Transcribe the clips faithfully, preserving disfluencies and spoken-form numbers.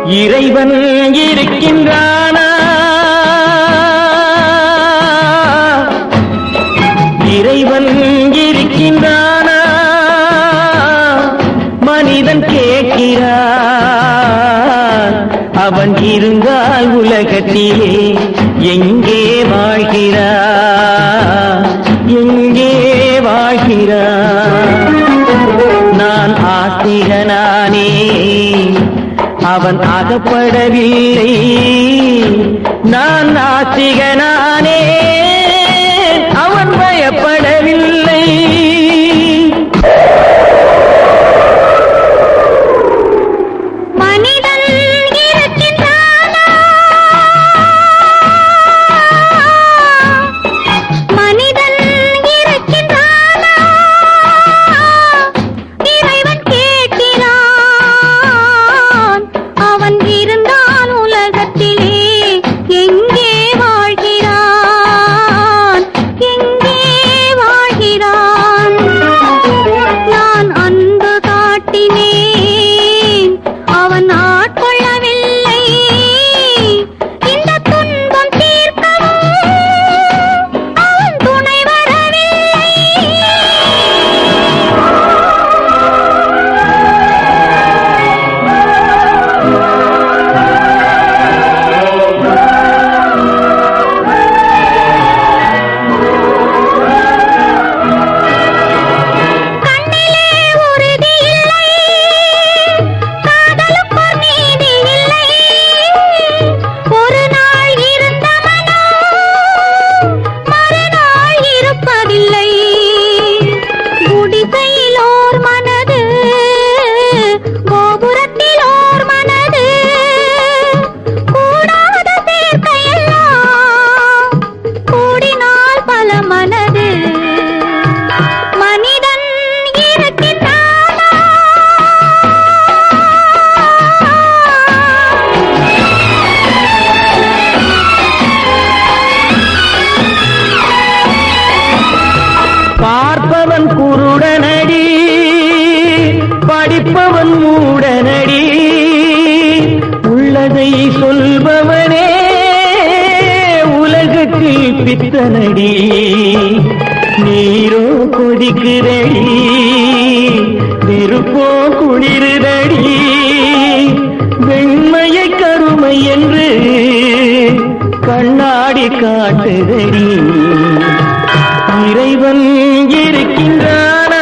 இறைவன் இருக்கின்றானா? இறைவன் இருக்கின்றானா? மனிதன் கேட்கிறான். அவன் இருந்தால் உலகத்திலே எங்கே வாழ்கிறான்? எங்கே வாழ்கிறான்? நான் ஆத்திகனானே, அவன் அகப்படவில்லை. நான் நாத்திகனானே, அவன் பயப்படவில்லை. மனிதன் இருக்கின்றானா? மனிதன் இருக்கின்றானா? இறைவன் கேட்கிறான். அவன் இருந்தால் உலகத்திலே எங்கே வாழ்கிறான்? எங்கே வாழ்கிறான்? நான் அன்பு காட்டினேன், அவன் ஆட்கொள்ளவில்லை. இந்த துன்பம் தீர்க்கவும் அவன் துணை வரவில்லை. கண்ணிலே உறுதி இல்லை, காதலுக்கோர் நீதி இல்லை. ஒரு நாள் இருந்த மனம் மறுநாள் இருப்பதில்லை. குடிசையில் ஓர் மனது, கோபுரத்தில் ஓர் மனது. கூடாத சேர்க்கையெல்லாம் கூடினால் பல மனது. மனிதன் இருக்கின்றானா? பார்ப்பவன் குருடனடி, படிப்பவன் மூடனடி. உள்ளதை சொல்பவனே உலகத்தில் பித்தனடி. நீரோ கொதிக்குதடி, நெருப்போ குளிருதடி. வெண்மையை கருமை என்று கண்ணாடி காட்டுதடி. இறைவன் இருக்கின்றானா?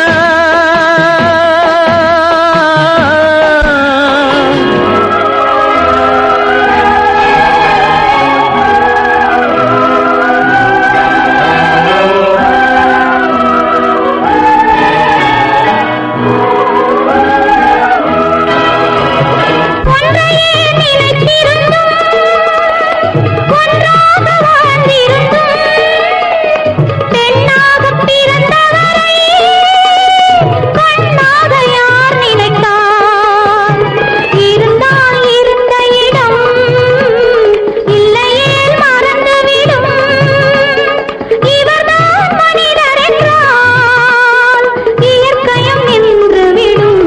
ஒன்றையே நிலைத்திருந்தும் ஒன்றாக வாழ்ந்திருந்தும் பெண்ணாகப் பிறந்தவரை கண்ணாக யார் நினைத்தார்? இருந்தால் இருந்த இடம் இல்லையேல் மறந்துவிடும். இவர்தான் மனிதர் என்றால் இயற்கையும் நின்றுவிடும்.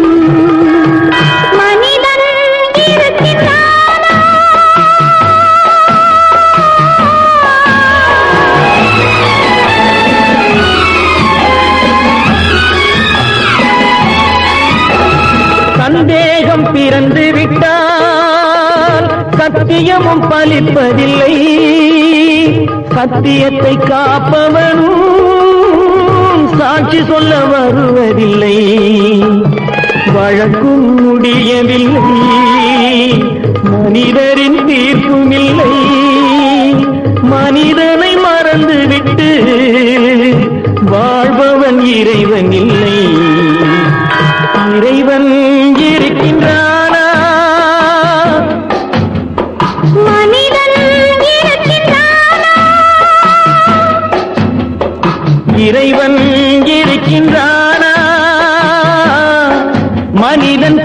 மனிதன் இருக்கின்றானா? சந்தேகம் பிறந்து விட்டால் சத்தியமும் பலிப்பதில்லை. சத்தியத்தை காப்பவனும் சாட்சி சொல்ல வருவதில்லை. வழக்கும் முடியவில்லை, மனிதரின் தீர்ப்பும் இல்லை. மனிதனை மறந்துவிட்டு வாழ்பவன் இறைவன் இல்லை. இறைவன் இருக்கின்றானா? மனிதன் இருக்கின்றானா? இறைவன் இருக்கின்றானா? மனிதன்